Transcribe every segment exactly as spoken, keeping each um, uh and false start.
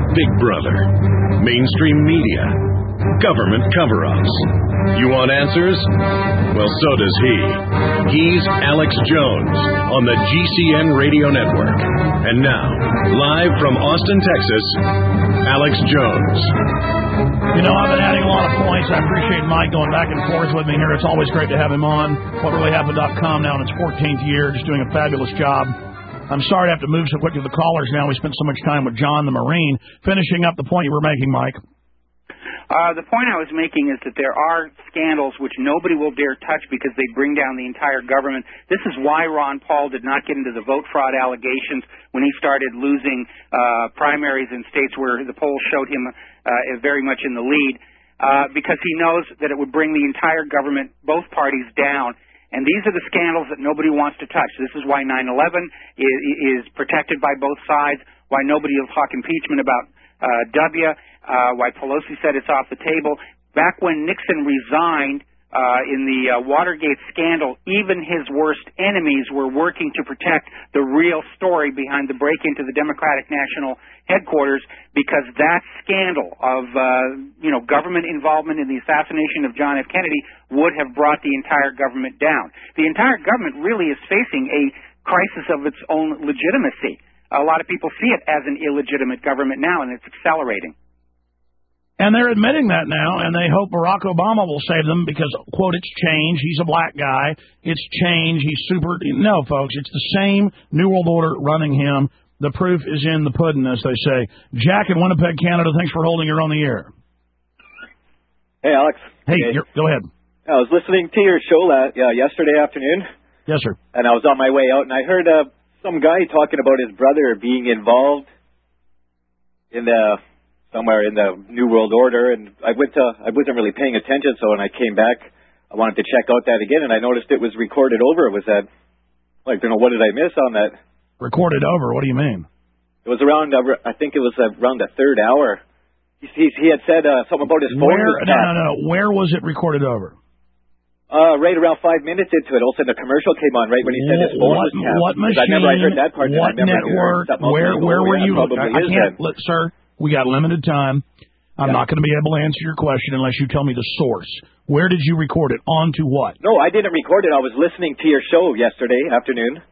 Big Brother, mainstream media, government cover-ups. You want answers? Well, so does he. He's Alex Jones on the G C N Radio Network. And now, live from Austin, Texas, Alex Jones. You know, I've been adding a lot of points. I appreciate Mike going back and forth with me here. It's always great to have him on. What Really Happened dot com now in its fourteenth year, just doing a fabulous job. I'm sorry to have to move so quick to the callers now. We spent so much time with John the Marine. Finishing up the point you were making, Mike. Uh, the point I was making is that there are scandals which nobody will dare touch because they bring down the entire government. This is why Ron Paul did not get into the vote fraud allegations when he started losing uh, primaries in states where the polls showed him uh, very much in the lead, uh, because he knows that it would bring the entire government, both parties, down. And these are the scandals that nobody wants to touch. This is why nine eleven is, is protected by both sides, why nobody will talk impeachment about uh, W, uh, why Pelosi said it's off the table. Back when Nixon resigned uh, in the uh, Watergate scandal, even his worst enemies were working to protect the real story behind the break into the Democratic National Headquarters, because that scandal of uh, you know government involvement in the assassination of John F. Kennedy would have brought the entire government down. The entire government really is facing a crisis of its own legitimacy. A lot of people see it as an illegitimate government now, and it's accelerating. And they're admitting that now, and they hope Barack Obama will save them because, quote, it's change. He's a black guy. It's change. He's super. No, folks, it's the same New World Order running him. The proof is in the pudding, as they say. Jack in Winnipeg, Canada, thanks for holding your on the air. Hey, Alex. Hey, hey. You're, go ahead. I was listening to your show la- uh, yesterday afternoon. Yes, sir. And I was on my way out, and I heard uh, some guy talking about his brother being involved in the somewhere in the New World Order, and I went to I wasn't really paying attention, so when I came back, I wanted to check out that again, and I noticed it was recorded over. Was that, like, you know, what did I miss on that? Recorded over? What do you mean? It was around, uh, I think it was around the third hour. He, he, he had said uh, something about his phone. Where, was no, no, no. Where was it recorded over? Uh, right around five minutes into it. All of a sudden, a commercial came on right when he said his phone what, was tapped. What machine? I never I heard that part. What network? Where, where were you? I, I can't, let, sir, we got limited time. I'm yeah. not going to be able to answer your question unless you tell me the source. Where did you record it? On to what? No, I didn't record it. I was listening to your show yesterday afternoon.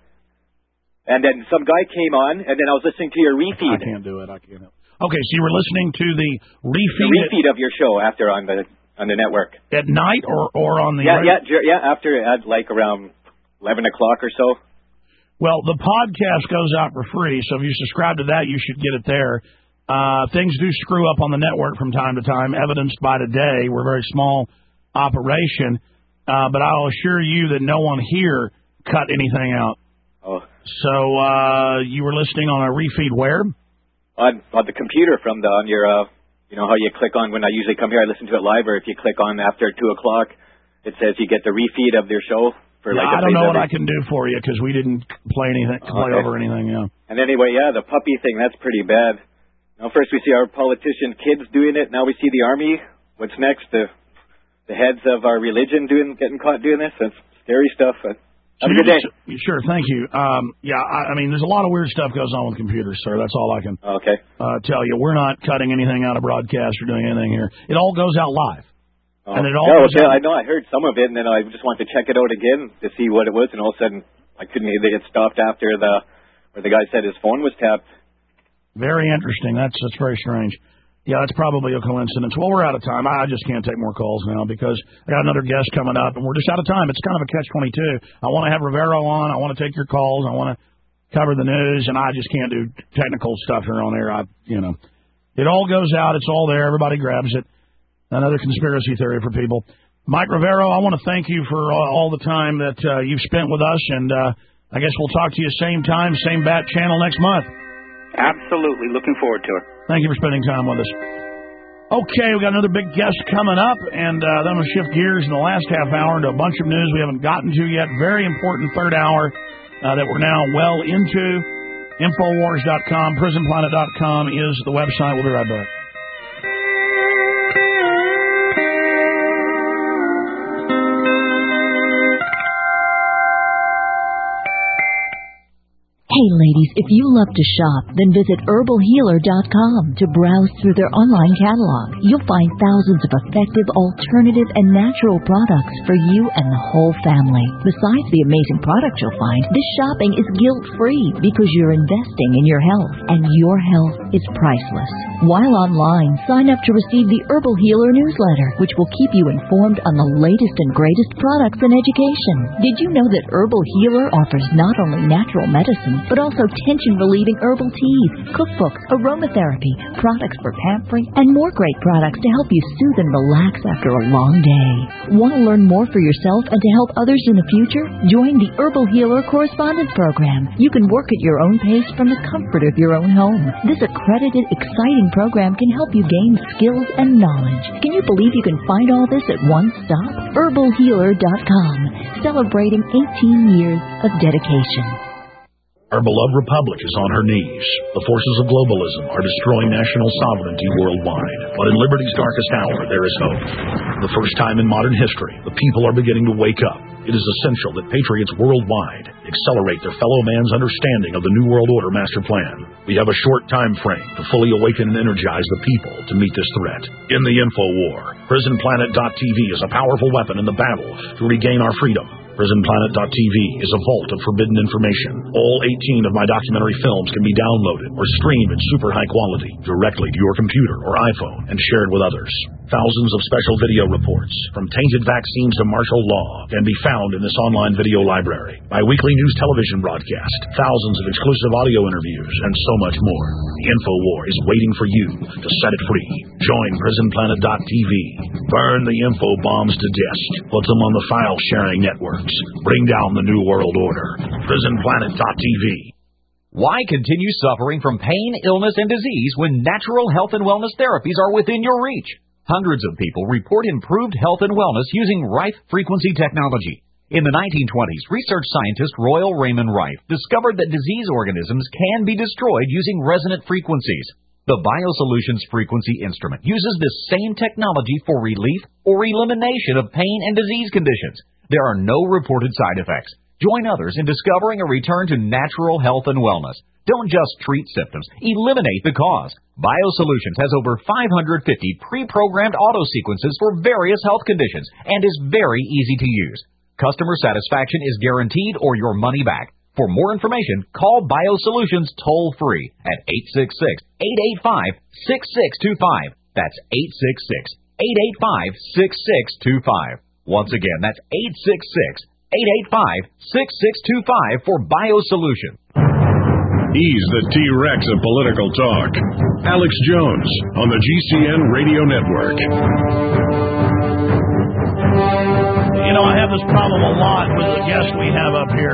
And then some guy came on, and then I was listening to your refeed. I can't do it. I can't. Okay, so you were listening to the refeed. The refeed of your show after on the on the network. At night or, or on the... Yeah, yeah, yeah, after at like around eleven o'clock or so. Well, the podcast goes out for free, so if you subscribe to that, you should get it there. Uh, things do screw up on the network from time to time, evidenced by today. We're a very small operation, uh, but I'll assure you that no one here cut anything out. Oh. So uh, you were listening on a refeed where? On, on the computer from the on your, uh, you know how you click on when I usually come here, I listen to it live, or if you click on after two o'clock, it says you get the refeed of their show. For yeah, like I don't know what every... I can do for you because we didn't play anything, play okay. over anything. Yeah. And anyway, yeah, the puppy thing, that's pretty bad. Now, first we see our politician kids doing it. Now we see the army. What's next? The the heads of our religion doing getting caught doing this. That's scary stuff. But have so a good day. Just, sure, thank you. Um, yeah, I, I mean, there's a lot of weird stuff goes on with computers, sir. That's all I can okay. uh, tell you. We're not cutting anything out of broadcast or doing anything here. It all goes out live. Oh. And it all yeah, goes okay. out. I know I heard some of it, and then I just wanted to check it out again to see what it was, and all of a sudden I couldn't either get stopped after the where the guy said his phone was tapped. Very interesting. That's that's very strange. Yeah, that's probably a coincidence. Well, we're out of time. I just can't take more calls now because I got another guest coming up, and we're just out of time. It's kind of a catch twenty-two. I want to have Rivero on. I want to take your calls. I want to cover the news, and I just can't do technical stuff here on air. I, you know, it all goes out. It's all there. Everybody grabs it. Another conspiracy theory for people. Mike Rivero, I want to thank you for all, all the time that uh, you've spent with us, and uh, I guess we'll talk to you same time, same bat channel next month. Absolutely. Looking forward to it. Thank you for spending time with us. Okay, we got another big guest coming up, and uh, then we'll shift gears in the last half hour into a bunch of news we haven't gotten to yet. Very important third hour uh, that we're now well into. Infowars dot com, Prison Planet dot com is the website. We'll be right back. Hey ladies, if you love to shop, then visit herbal healer dot com to browse through their online catalog. You'll find thousands of effective, alternative, and natural products for you and the whole family. Besides the amazing products you'll find, this shopping is guilt-free because you're investing in your health, and your health is priceless. While online, sign up to receive the Herbal Healer newsletter, which will keep you informed on the latest and greatest products and education. Did you know that Herbal Healer offers not only natural medicine, but also tension-relieving herbal teas, cookbooks, aromatherapy, products for pampering, and more great products to help you soothe and relax after a long day. Want to learn more for yourself and to help others in the future? Join the Herbal Healer Correspondence Program. You can work at your own pace from the comfort of your own home. This accredited, exciting program can help you gain skills and knowledge. Can you believe you can find all this at one stop? herbal healer dot com, celebrating eighteen years of dedication. Our beloved republic is on her knees. The forces of globalism are destroying national sovereignty worldwide. But in liberty's darkest hour, there is hope. For the first time in modern history, the people are beginning to wake up. It is essential that patriots worldwide accelerate their fellow man's understanding of the New World Order master plan. We have a short time frame to fully awaken and energize the people to meet this threat. In the info war, prison planet dot t v is a powerful weapon in the battle to regain our freedom. prison planet dot t v is a vault of forbidden information. All eighteen of my documentary films can be downloaded or streamed in super high quality directly to your computer or iPhone and shared with others. Thousands of special video reports, from tainted vaccines to martial law, can be found in this online video library. My weekly news television broadcast, thousands of exclusive audio interviews, and so much more. The info war is waiting for you to set it free. Join prison planet dot t v. Burn the info bombs to disk. Put them on the file sharing networks. Bring down the New World Order. prison planet dot t v. Why continue suffering from pain, illness, and disease when natural health and wellness therapies are within your reach? Hundreds of people report improved health and wellness using Rife frequency technology. In the nineteen twenties, research scientist Royal Raymond Rife discovered that disease organisms can be destroyed using resonant frequencies. The BioSolutions frequency instrument uses this same technology for relief or elimination of pain and disease conditions. There are no reported side effects. Join others in discovering a return to natural health and wellness. Don't just treat symptoms, eliminate the cause. BioSolutions has over five hundred fifty pre-programmed auto sequences for various health conditions and is very easy to use. Customer satisfaction is guaranteed or your money back. For more information, call BioSolutions toll-free at eight six six, eight eight five, six six two five. That's eight six six, eight eight five, six six two five. Once again, that's eight six six, eight eight five, six six two five for BioSolutions. He's the T-Rex of political talk. Alex Jones on the G C N Radio Network. You know, I have this problem a lot with the guests we have up here.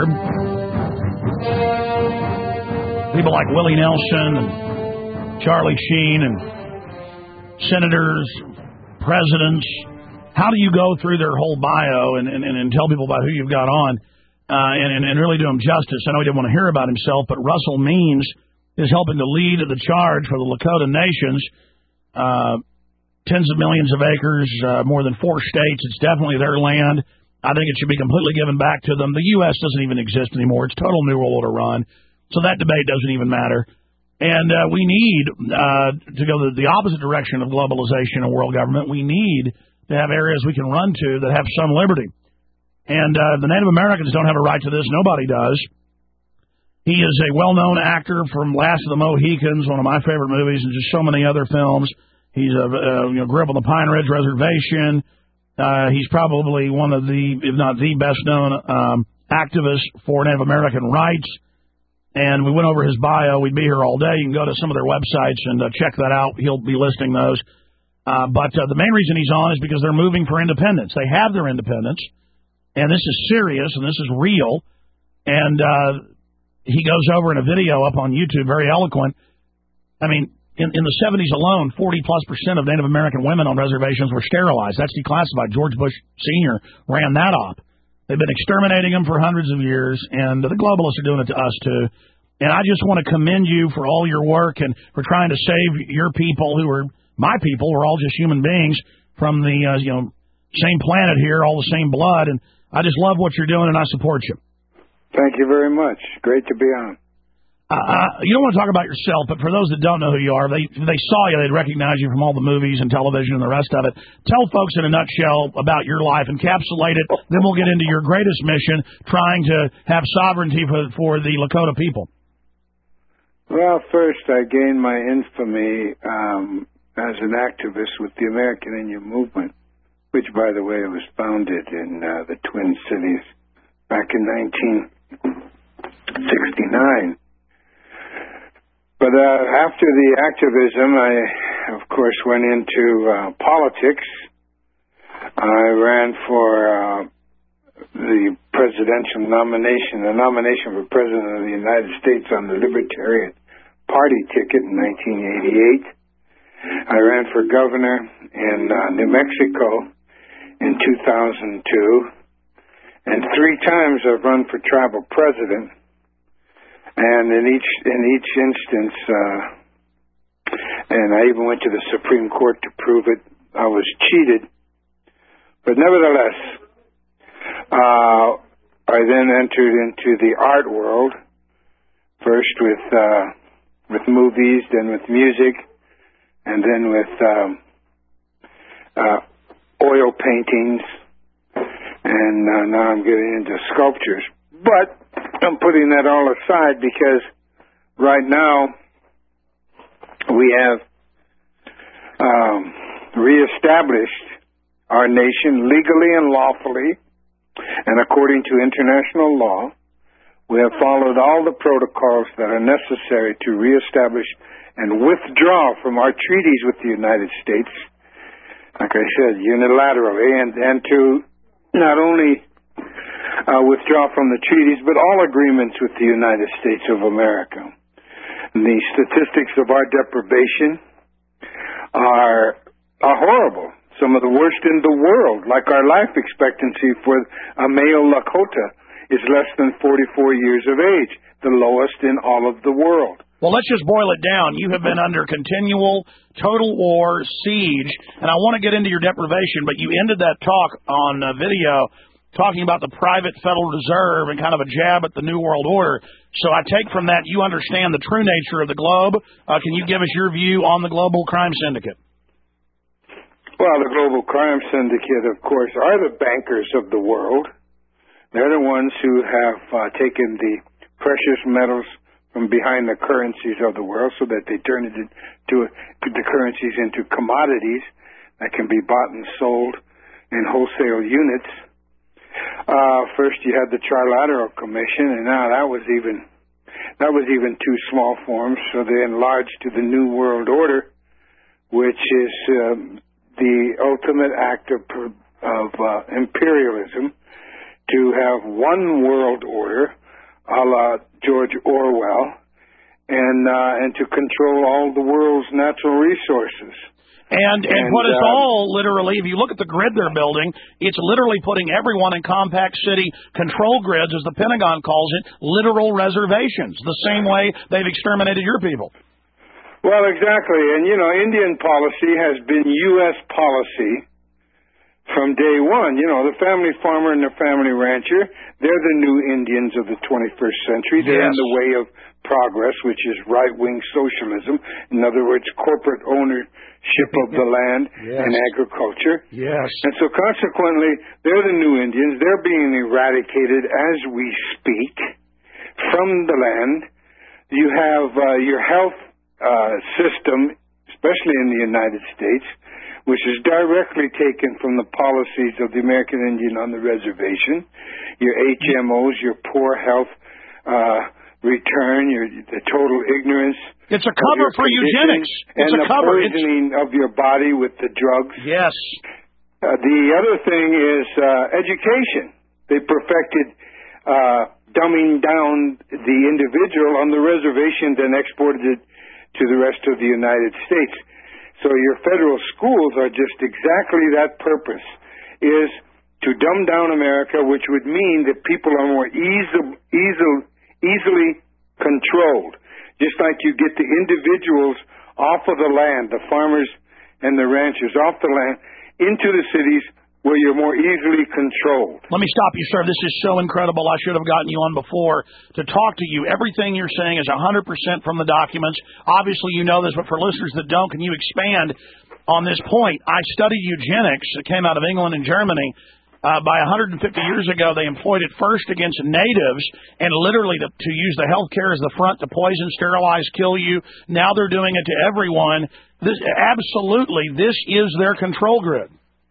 People like Willie Nelson and Charlie Sheen and senators, presidents. How do you go through their whole bio and, and, and tell people about who you've got on? Uh, and, and really do him justice. I know he didn't want to hear about himself, but Russell Means is helping to lead the charge for the Lakota Nations. Uh, tens of millions of acres, uh, more than four states. It's definitely their land. I think it should be completely given back to them. The U S doesn't even exist anymore. It's total New World Order run. So that debate doesn't even matter. And uh, we need uh, to go the opposite direction of globalization and world government. We need to have areas we can run to that have some liberty. And uh, the Native Americans don't have a right to this. Nobody does. He is a well-known actor from Last of the Mohicans, one of my favorite movies, and just so many other films. He's a uh, you know, grew up on the Pine Ridge Reservation. Uh, he's probably one of the, if not the best-known um, activists for Native American rights. And we went over his bio. We'd be here all day. You can go to some of their websites and uh, check that out. He'll be listing those. Uh, but uh, the main reason he's on is because they're moving for independence. They have their independence. And this is serious, and this is real. And uh, he goes over in a video up on YouTube, very eloquent. I mean, in, in the seventies alone, forty plus percent of Native American women on reservations were sterilized. That's declassified. George Bush Senior ran that op. They've been exterminating them for hundreds of years, and the globalists are doing it to us, too. And I just want to commend you for all your work and for trying to save your people who are my people. We're all just human beings from the, uh, you know, same planet here, all the same blood, and I just love what you're doing, and I support you. Thank you very much. Great to be on. Uh, you don't want to talk about yourself, but for those that don't know who you are, they they saw you, they'd recognize you from all the movies and television and the rest of it. Tell folks in a nutshell about your life, encapsulate it, then we'll get into your greatest mission, trying to have sovereignty for, for the Lakota people. Well, first, I gained my infamy um, as an activist with the American Indian Movement, which, by the way, was founded in uh, the Twin Cities back in nineteen sixty-nine. But uh, after the activism, I, of course, went into uh, politics. I ran for uh, the presidential nomination, the nomination for President of the United States on the Libertarian Party ticket in nineteen eighty-eight. I ran for governor in uh, New Mexico in two thousand two. And three times I've run for tribal president. And in each in each instance, uh, and I even went to the Supreme Court to prove it, I was cheated. But nevertheless, uh, I then entered into the art world, first with uh, with movies, then with music, and then with um, uh, oil paintings, and uh, now I'm getting into sculptures. But I'm putting that all aside because right now we have um, reestablished our nation legally and lawfully, and according to international law. We have followed all the protocols that are necessary to reestablish and withdraw from our treaties with the United States, like I said, unilaterally, and, and to not only Uh, withdraw from the treaties, but all agreements with the United States of America. And the statistics of our deprivation are are horrible. Some of the worst in the world, like our life expectancy for a male Lakota is less than forty-four years of age, the lowest in all of the world. Well, let's just boil it down. You have been under continual total war, siege, and I want to get into your deprivation, but you ended that talk on uh, video talking about the private Federal Reserve and kind of a jab at the New World Order. So I take from that you understand the true nature of the globe. Uh, can you give us your view on the global crime syndicate? Well, the global crime syndicate, of course, are the bankers of the world. They're the ones who have uh, taken the precious metals from behind the currencies of the world so that they turn it into the currencies into commodities that can be bought and sold in wholesale units. Uh, first you had the Trilateral Commission, and now that was even that was even too small for them, so they enlarged to the New World Order, which is um, the ultimate act of, of uh, imperialism, to have one world order, a la George Orwell, and uh, and to control all the world's natural resources. And, and, and put us uh, all, literally, if you look at the grid they're building, it's literally putting everyone in compact city control grids, as the Pentagon calls it, literal reservations, the same way they've exterminated your people. Well, exactly. And, you know, Indian policy has been U S policy from day one. You know, the family farmer and the family rancher, they're the new Indians of the twenty-first century. They're yes. in the way of progress, which is right-wing socialism. In other words, corporate ownership of the land yes. and agriculture. Yes. And so consequently, they're the new Indians. They're being eradicated as we speak from the land. You have uh, your health uh, system, especially in the United States, which is directly taken from the policies of the American Indian on the reservation. Your H M Os, your poor health uh, return, your the total ignorance. It's a cover for eugenics. It's and a the cover. poisoning it's... of your body with the drugs. Yes. Uh, the other thing is uh, education. They perfected uh, dumbing down the individual on the reservation, then exported it to the rest of the United States. So your federal schools are just exactly that purpose, is to dumb down America, which would mean that people are more easy, easy, easily controlled. Just like you get the individuals off of the land, the farmers and the ranchers off the land, into the cities where you're more easily controlled. Let me stop you, sir. This is so incredible. I should have gotten you on before to talk to you. Everything you're saying is one hundred percent from the documents. Obviously, you know this, but for listeners that don't, can you expand on this point? I studied eugenics. It came out of England and Germany. Uh, by one hundred fifty years ago, they employed it first against natives and literally to, to use the health care as the front to poison, sterilize, kill you. Now they're doing it to everyone. This, absolutely, this is their control grid.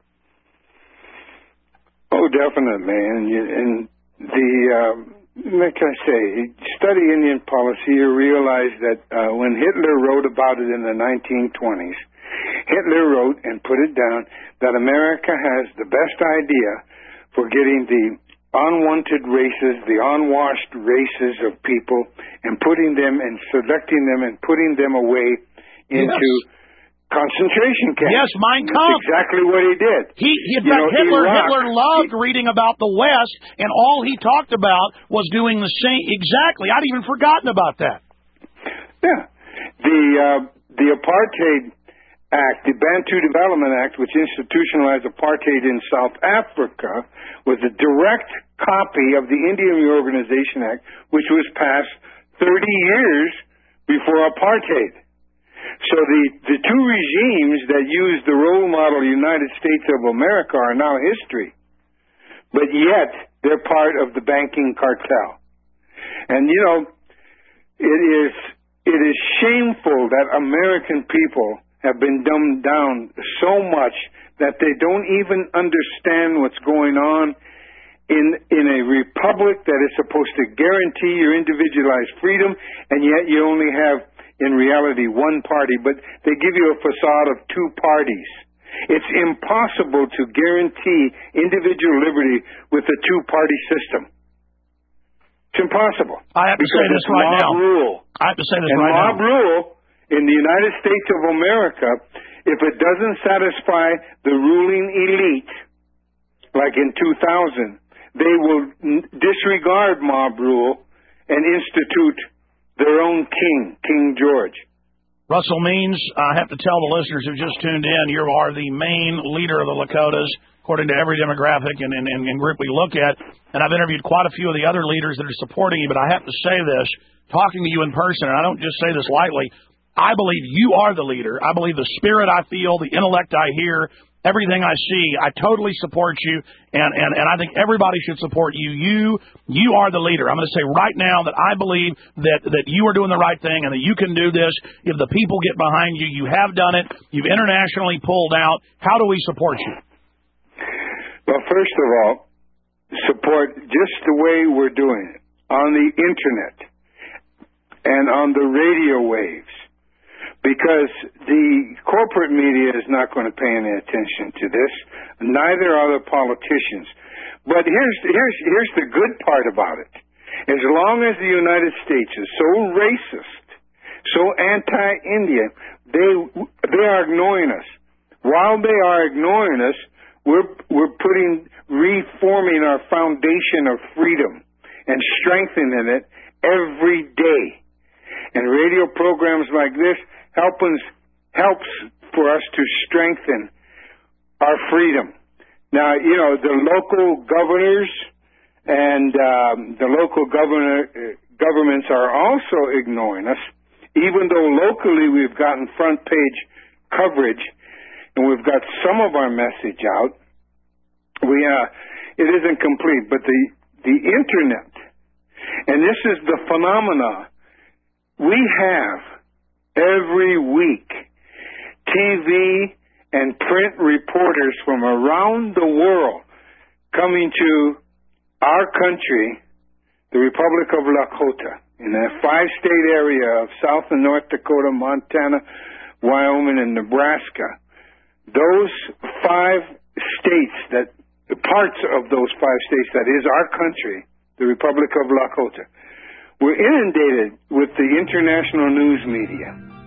Oh, definitely. And, you, and the, uh, like I say, study Indian policy, you realize that uh, when Hitler wrote about it in the nineteen twenties, Hitler wrote and put it down that America has the best idea for getting the unwanted races, the unwashed races of people, and putting them and selecting them and putting them away into yes. concentration camps. Yes, Mein Kampf. That's exactly what he did. He, in you fact, know, Hitler, Iraq, Hitler loved he, reading about the West, and all he talked about was doing the same. Exactly. I'd even forgotten about that. Yeah. The uh, the apartheid Act, the Bantu Development Act, which institutionalized apartheid in South Africa, was a direct copy of the Indian Reorganization Act, which was passed thirty years before apartheid. So the, the two regimes that used the role model United States of America are now history, but yet they're part of the banking cartel. And, you know, it is it is shameful that American people have been dumbed down so much that they don't even understand what's going on in in a republic that is supposed to guarantee your individualized freedom, and yet you only have, in reality, one party, but they give you a facade of two parties. It's impossible to guarantee individual liberty with a two-party system. It's impossible. I have to say this right now. Rule. I have to say this and right mob now. rule in the United States of America, if it doesn't satisfy the ruling elite, like in two thousand, they will n- disregard mob rule and institute their own king, King George. Russell Means, I have to tell the listeners who just tuned in, you are the main leader of the Lakotas, according to every demographic and, and, and group we look at. And I've interviewed quite a few of the other leaders that are supporting you, but I have to say this, talking to you in person, and I don't just say this lightly, I believe you are the leader. I believe the spirit I feel, the intellect I hear, everything I see, I totally support you, and, and, and I think everybody should support you. You you are the leader. I'm going to say right now that I believe that, that you are doing the right thing and that you can do this. If the people get behind you, you have done it. You've internationally pulled out. How do we support you? Well, first of all, support just the way we're doing it, on the Internet and on the radio waves. Because the corporate media is not going to pay any attention to this. Neither are the politicians. But here's here's here's the good part about it. As long as the United States is so racist, so anti-Indian, they they are ignoring us. While they are ignoring us, we're we're putting reforming our foundation of freedom and strengthening it every day. And radio programs like this help us, helps for us to strengthen our freedom. Now, you know, the local governors and um, the local governor, uh, governments are also ignoring us, even though locally we've gotten front page coverage and we've got some of our message out. We uh, it isn't complete, but the the Internet, and this is the phenomena we have. Every week, T V and print reporters from around the world coming to our country, the Republic of Lakota, in that five-state area of South and North Dakota, Montana, Wyoming, and Nebraska. Those five states, that parts of those five states, that is our country, the Republic of Lakota, we're inundated with the international news media,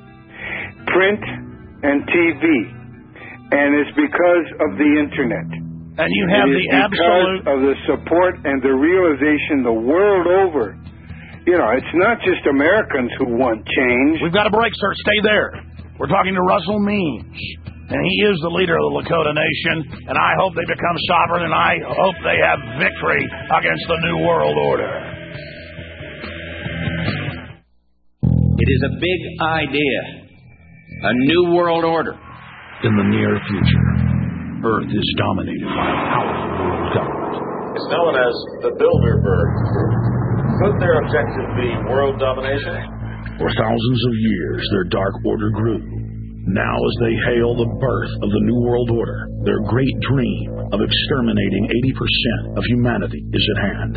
print and T V, and it's because of the Internet. And you have the absolute... because of the support and the realization the world over. You know, it's not just Americans who want change. We've got a break, sir. Stay there. We're talking to Russell Means. and he is the leader of the Lakota Nation, and I hope they become sovereign, and I hope they have victory against the New World Order. It is a big idea, a New World Order. In the near future, Earth is dominated by a powerful world government. It's known as the Bilderberg Group. Could their objective be world domination? For thousands of years, their dark order grew. Now, as they hail the birth of the New World Order, their great dream of exterminating eighty percent of humanity is at hand.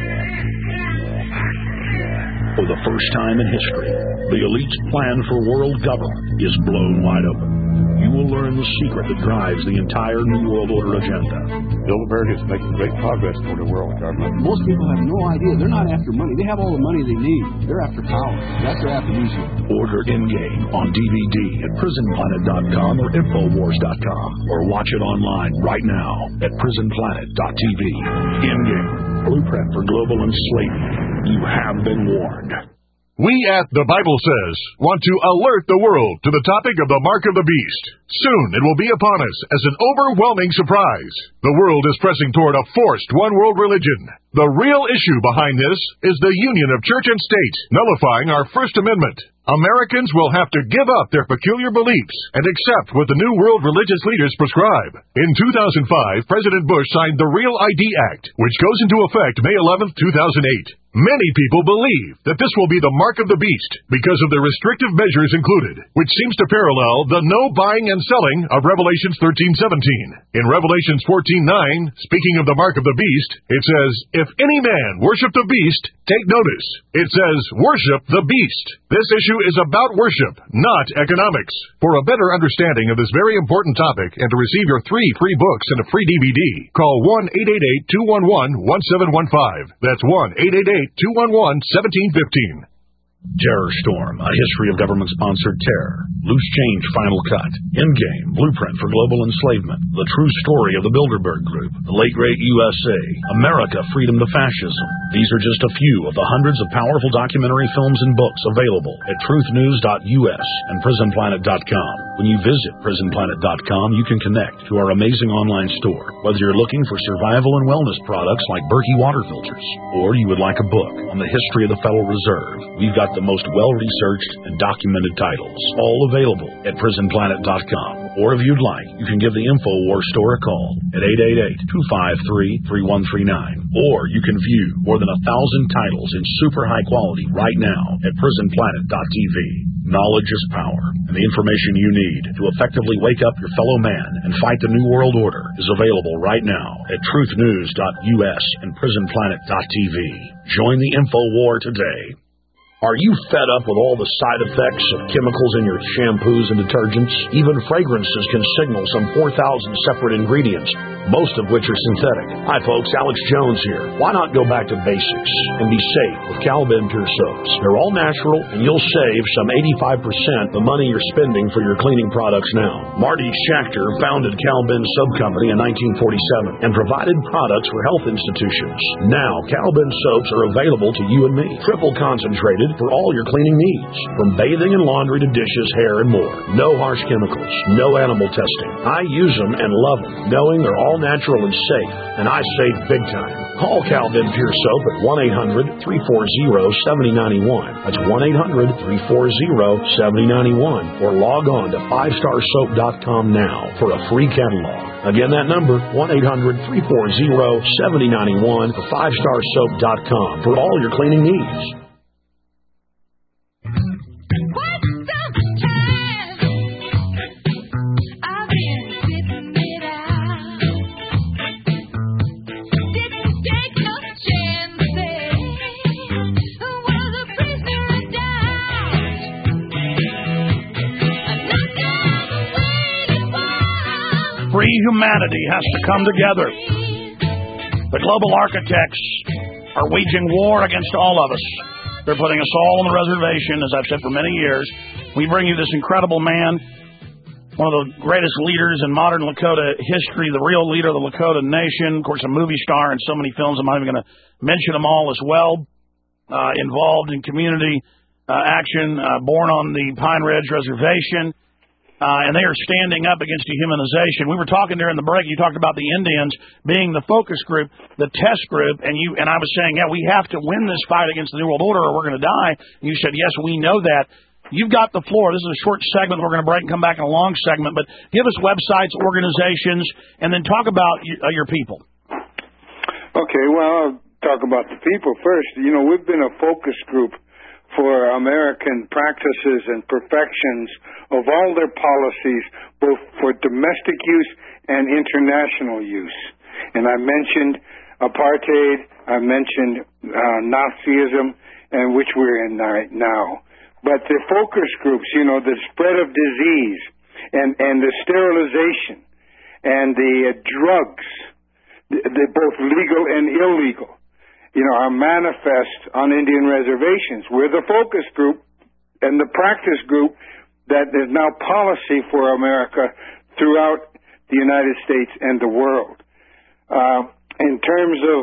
For the first time in history, the elite's plan for world government is blown wide open. You will learn the secret that drives the entire New World Order agenda. Bilderberg is making great progress toward a world government. Most people have no idea. They're not after money. They have all the money they need. They're after power. That's their after Order Endgame on D V D at prison planet dot com or infowars dot com, or watch it online right now at prison planet dot t v. Endgame, blueprint for global enslavement. You have been warned. We at The Bible Says want to alert the world to the topic of the mark of the beast. Soon it will be upon us as an overwhelming surprise. The world is pressing toward a forced one-world religion. The real issue behind this is the union of church and state, nullifying our First Amendment. Americans will have to give up their peculiar beliefs and accept what the New World religious leaders prescribe. In two thousand five, President Bush signed the Real I D Act, which goes into effect May eleventh, two thousand eight. Many people believe that this will be the mark of the beast because of the restrictive measures included, which seems to parallel the no buying and selling of Revelations thirteen seventeen. In Revelations fourteen nine, speaking of the mark of the beast, it says, "If any man worship the beast, take notice." It says, "Worship the beast." This issue is about worship, not economics. For a better understanding of this very important topic and to receive your three free books and a free D V D, call one eight eight eight, two one one, one seven one five. That's one eight eight eight, two one one, one seven one five. Terror Storm, A History of Government-Sponsored Terror. Loose Change Final Cut. Endgame, Blueprint for Global Enslavement. The True Story of the Bilderberg Group. The Late Great U S A. America, Freedom to Fascism. These are just a few of the hundreds of powerful documentary films and books available at truth news dot u s and prison planet dot com. When you visit prison planet dot com, you can connect to our amazing online store. Whether you're looking for survival and wellness products like Berkey water filters, or you would like a book on the history of the Federal Reserve, we've got the most well-researched and documented titles, all available at prison planet dot com. Or if you'd like, you can give the InfoWars store a call at eight eight eight, two five three, three one three nine. Or you can view more than a thousand titles in super high quality right now at prison planet dot t v. Knowledge is power, and the information you need to effectively wake up your fellow man and fight the New World Order is available right now at truth news dot u s and prison planet dot t v. Join the info war today. Are you fed up with all the side effects of chemicals in your shampoos and detergents? Even fragrances can signal some four thousand separate ingredients, most of which are synthetic. Hi folks, Alex Jones here. Why not go back to basics and be safe with Cal-Ben Pure Soaps? They're all natural, and you'll save some eighty-five percent the money you're spending for your cleaning products now. Marty Schachter founded Cal-Ben Soap Company in nineteen forty-seven and provided products for health institutions. Now, Cal-Ben soaps are available to you and me, triple concentrated for all your cleaning needs, from bathing and laundry to dishes, hair, and more. No harsh chemicals, no animal testing. I use them and love them, knowing they're all natural and safe, and I save big time. Call Cal-Ben Pure Soap at one eight hundred, three four zero, seven zero nine one. That's one eight hundred, three four zero, seven zero nine one, or log on to five star soap dot com now for a free catalog. Again, that number, one eight hundred, three four zero, seven zero nine one, or five star soap dot com for all your cleaning needs. Free humanity has to come together. The global architects are waging war against all of us. They're putting us all on the reservation, as I've said for many years. We bring you this incredible man, one of the greatest leaders in modern Lakota history, the real leader of the Lakota Nation, of course, a movie star in so many films. I'm not even going to mention them all as well. Uh, involved in community uh, action, uh, born on the Pine Ridge Reservation. Uh, and they are standing up against dehumanization. We were talking during the break. You talked about the Indians being the focus group, the test group, and you and I was saying, yeah, we have to win this fight against the New World Order, or we're going to die. And you said, yes, we know that. You've got the floor. This is a short segment. We're going to break and come back in a long segment. But give us websites, organizations, and then talk about y- uh, your people. Okay. Well, I'll talk about the people first. You know, we've been a focus group for American practices and perfections of all their policies, both for domestic use and international use. And I mentioned apartheid, I mentioned uh, Nazism, and which we're in right now. But the focus groups, you know, the spread of disease and, and the sterilization and the uh, drugs, they're both legal and illegal, you know, are manifest on Indian reservations. We're the focus group and the practice group that is now policy for America throughout the United States and the world. Uh, in terms of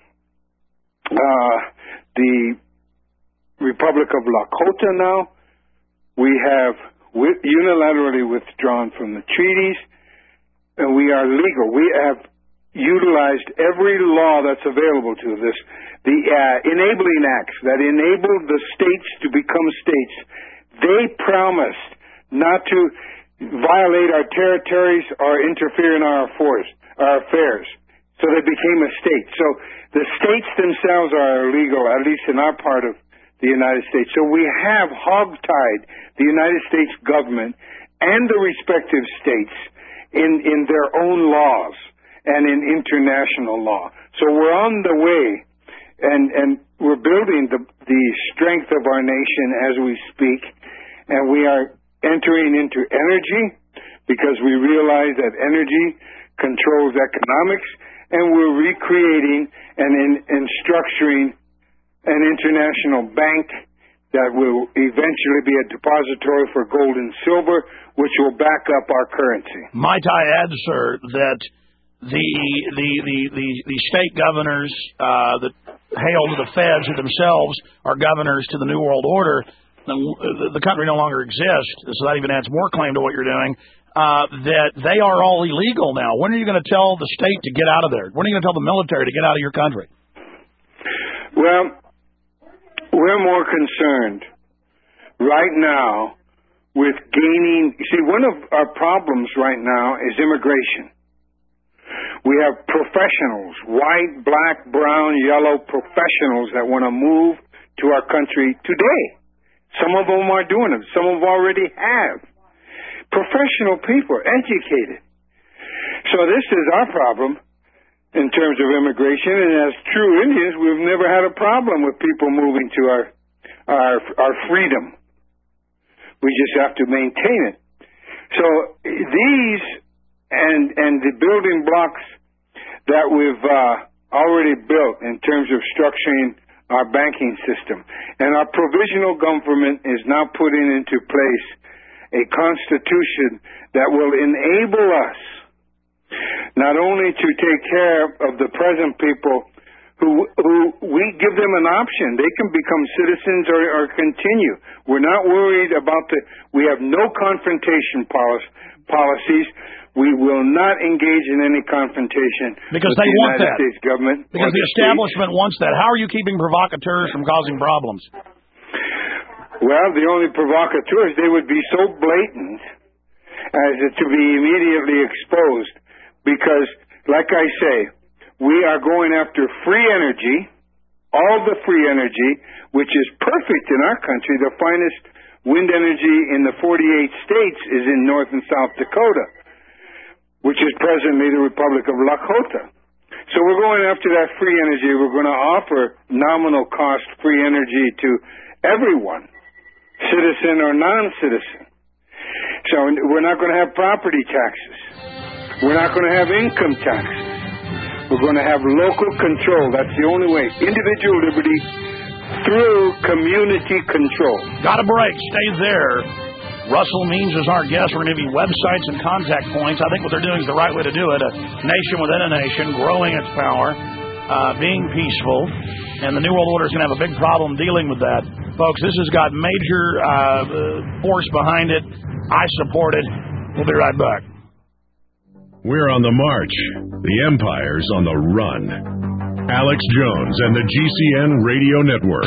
uh, the Republic of Lakota now, we have wi- unilaterally withdrawn from the treaties, and we are legal. We have utilized every law that's available to us. The uh, enabling acts that enabled the states to become states, they promised not to violate our territories or interfere in our affairs, our affairs. So they became a state. So the states themselves are illegal, at least in our part of the United States. So we have hogtied the United States government and the respective states in, in their own laws and in international law. So we're on the way, and, and we're building the, the strength of our nation as we speak, and we are entering into energy because we realize that energy controls economics, and we're recreating and, in, and structuring an international bank that will eventually be a depository for gold and silver, which will back up our currency. Might I add, sir, that The, the the the the state governors uh, that hail to the feds, who themselves are governors to the New World Order, the, the country no longer exists, so that even adds more claim to what you're doing, uh, that they are all illegal now. When are you going to tell the state to get out of there? When are you going to tell the military to get out of your country? Well, we're more concerned right now with gaining... See, one of our problems right now is immigration. We have professionals, white, black, brown, yellow professionals that want to move to our country today. Some of them are doing it. Some of them already have. Professional people, educated. So this is our problem in terms of immigration. And as true Indians, we've never had a problem with people moving to our our, our freedom. We just have to maintain it. So these... And and the building blocks that we've uh, already built in terms of structuring our banking system. And our provisional government is now putting into place a constitution that will enable us not only to take care of the present people who, who we give them an option. They can become citizens or, or continue. We're not worried about the, we have no confrontation policy, policies. We will not engage in any confrontation because with they the want United that. States government. Because the, the establishment wants that. How are you keeping provocateurs from causing problems? Well, the only provocateurs, they would be so blatant as to be immediately exposed. Because, like I say, we are going after free energy, all the free energy, which is perfect in our country. The finest wind energy in the forty-eight states is in North and South Dakota, which is presently the Republic of Lakota. So we're going after that free energy. We're going to offer nominal cost free energy to everyone, citizen or non-citizen. So we're not going to have property taxes. We're not going to have income taxes. We're going to have local control. That's the only way. Individual liberty through community control. Got a break. Stay there. Russell Means is our guest. We're going to give you websites and contact points. I think what they're doing is the right way to do it. A nation within a nation, growing its power, uh, being peaceful. And the New World Order is going to have a big problem dealing with that. Folks, this has got major uh, force behind it. I support it. We'll be right back. We're on the march. The empire's on the run. Alex Jones and the G C N Radio Network.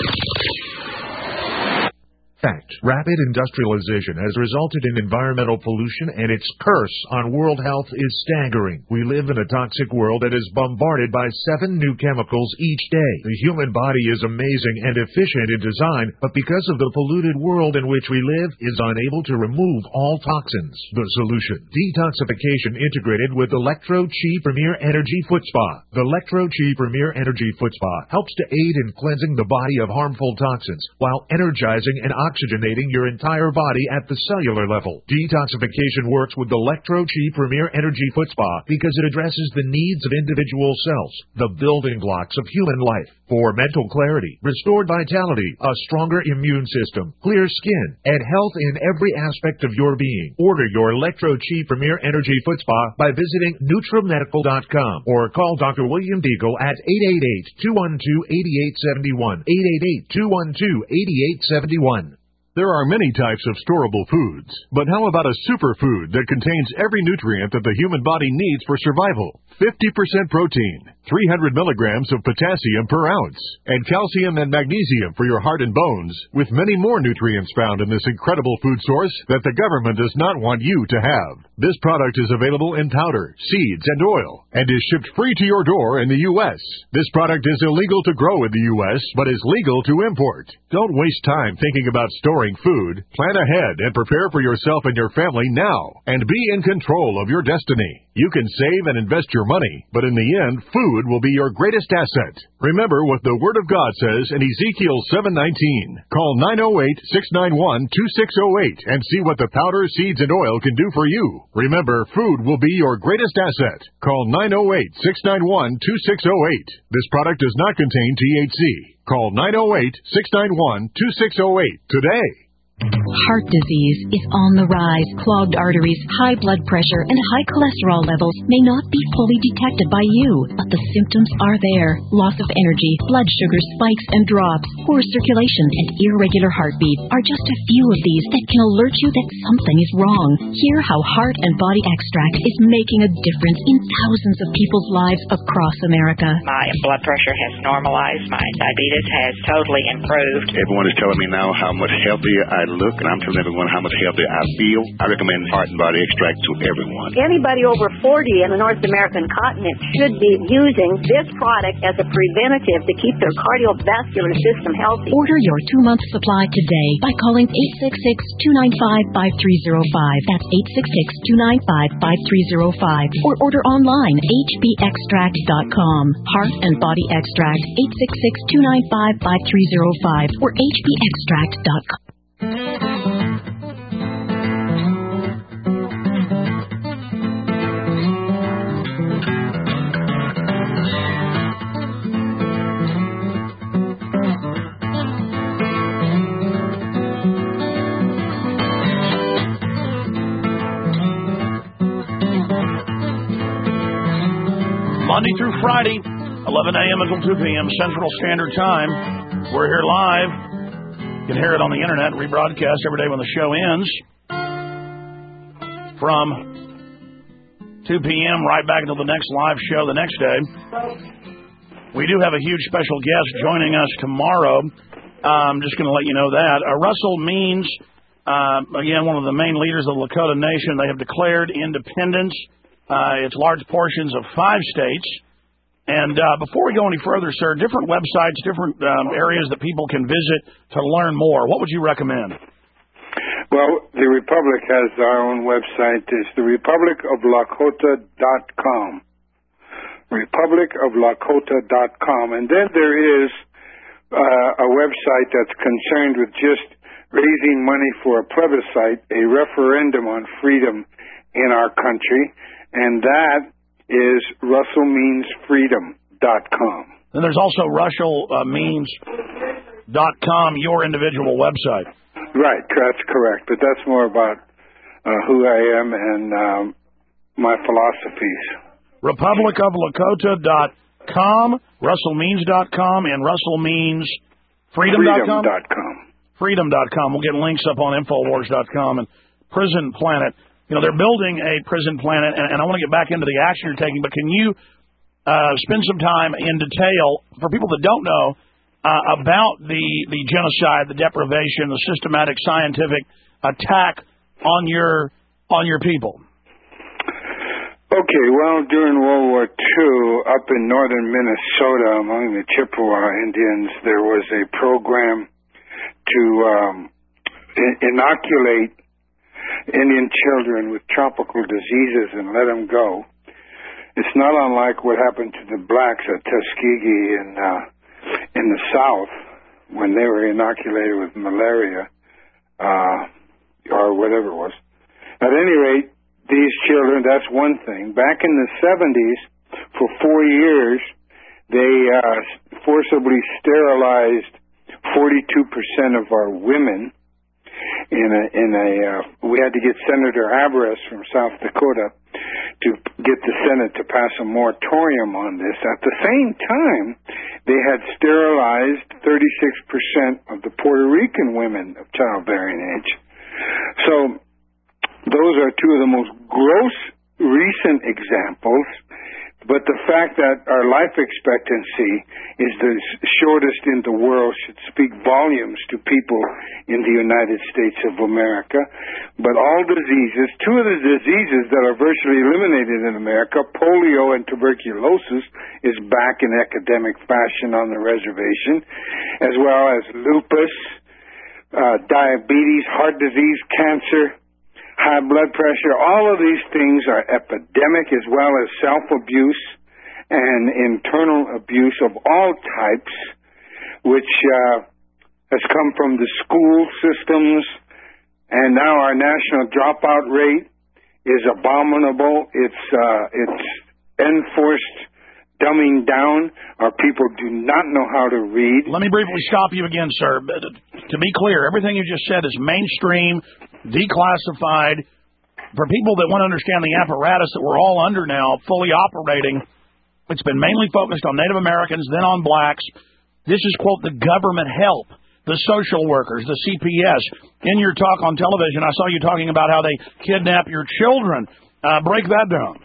Fact, rapid industrialization has resulted in environmental pollution, and its curse on world health is staggering. We live in a toxic world that is bombarded by seven new chemicals each day. The human body is amazing and efficient in design, but because of the polluted world in which we live, is unable to remove all toxins. The solution: detoxification integrated with Electro-Chi Premier Energy Foot Spa. The Electro-Chi Premier Energy Foot Spa helps to aid in cleansing the body of harmful toxins while energizing and oxygenating your entire body at the cellular level. Detoxification works with the Electro-Chi Premier Energy Foot Spa because it addresses the needs of individual cells, the building blocks of human life. For mental clarity, restored vitality, a stronger immune system, clear skin, and health in every aspect of your being. Order your Electro-Chi Premier Energy Foot Spa by visiting Nutramedical dot com or call Doctor William Deagle at eight eight eight, two one two, eight eight seven one, eight eight eight, two one two, eight eight seven one. There are many types of storable foods, but how about a superfood that contains every nutrient that the human body needs for survival? fifty percent protein, three hundred milligrams of potassium per ounce, and calcium and magnesium for your heart and bones, with many more nutrients found in this incredible food source that the government does not want you to have. This product is available in powder, seeds, and oil, and is shipped free to your door in the U S This product is illegal to grow in the U S, but is legal to import. Don't waste time thinking about storing food. Plan ahead and prepare for yourself and your family now, and be in control of your destiny. You can save and invest your money, but in the end, food will be your greatest asset. Remember what the Word of God says in Ezekiel seven nineteen. Call nine oh eight, six nine one, two six oh eight and see what the powder, seeds, and oil can do for you. Remember, food will be your greatest asset. Call nine oh eight, six nine one, two six oh eight. This product does not contain T H C. Call nine oh eight, six nine one, two six oh eight today. Heart disease is on the rise. Clogged arteries, high blood pressure, and high cholesterol levels may not be fully detected by you, but the symptoms are there. Loss of energy, blood sugar spikes and drops, poor circulation, and irregular heartbeat are just a few of these that can alert you that something is wrong. Hear how Heart and Body Extract is making a difference in thousands of people's lives across America. My blood pressure has normalized. My diabetes has totally improved. Everyone is telling me now how much healthier I look, and I'm telling everyone how much healthier I feel. I recommend Heart and Body Extract to everyone. Anybody over forty in the North American continent should be using this product as a preventative to keep their cardiovascular system healthy. Order your two-month supply today by calling eight six six, two nine five, five three zero five. That's eight six six, two nine five, five three zero five. Or order online, h b extract dot com. Heart and Body Extract, eight six six, two nine five, five three zero five or h b extract dot com. Monday through Friday, eleven a.m. until two p.m. Central Standard Time. We're here live. You can hear it on the internet, rebroadcast every day when the show ends. From two p.m. right back until the next live show the next day. We do have a huge special guest joining us tomorrow. I'm just going to let you know that. Uh, Russell Means, uh, again, one of the main leaders of the Lakota Nation. They have declared independence. Uh, it's large portions of five states. And uh, before we go any further, sir, different websites, different um, areas that people can visit to learn more. What would you recommend? Well, the Republic has our own website. It's the republic of lakota dot com. republic of lakota dot com. And then there is uh, a website that's concerned with just raising money for a plebiscite, a referendum on freedom in our country. And that is russell means freedom dot com. And there's also russell means dot com, your individual website. Right, that's correct. But that's more about uh, who I am and um, my philosophies. republic of lakota dot com, russell means dot com, and russell means freedom dot com? freedom dot com. freedom dot com. We'll get links up on infowars dot com and prison planet. You know, they're building a prison planet, and, and I want to get back into the action you're taking, but can you uh, spend some time in detail, for people that don't know, uh, about the, the genocide, the deprivation, the systematic scientific attack on your on your people? Okay, well, during World War Two, up in northern Minnesota, among the Chippewa Indians, there was a program to um, in- inoculate Indian children with tropical diseases and let them go. It's not unlike what happened to the blacks at Tuskegee in uh, in the South when they were inoculated with malaria uh, or whatever it was. At any rate, these children, that's one thing. Back in the seventies, for four years, they uh, forcibly sterilized forty-two percent of our women. In a, in a, uh, we had to get Senator Aberes from South Dakota to get the Senate to pass a moratorium on this. At the same time, they had sterilized thirty-six percent of the Puerto Rican women of childbearing age. So those are two of the most gross recent examples. But the fact that our life expectancy is the shortest in the world should speak volumes to people in the United States of America. But all diseases, two of the diseases that are virtually eliminated in America, polio and tuberculosis, is back in academic fashion on the reservation, as well as lupus, uh, diabetes, heart disease, cancer, high blood pressure. All of these things are epidemic, as well as self-abuse and internal abuse of all types, which uh, has come from the school systems, and now our national dropout rate is abominable. It's uh, it's enforced dumbing down. Our people do not know how to read. Let me briefly stop you again, sir. To be clear, everything you just said is mainstream, declassified. For people that want to understand the apparatus that we're all under now, fully operating, it's been mainly focused on Native Americans, then on blacks. This is, quote, the government help, the social workers, the C P S. In your talk on television, I saw you talking about how they kidnap your children. Uh, break that down.